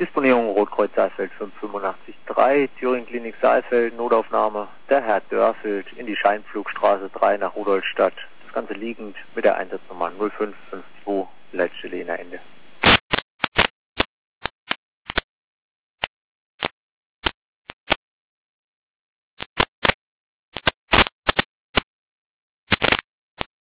Disponierung Rotkreuz Saalfeld 5883, Thüringen Klinik Saalfeld, Notaufnahme, der Herr Dörfeld in die Scheinpflugstraße 3 nach Rudolstadt. Das Ganze liegend mit der Einsatznummer 0552, Leitstelle in der Ende.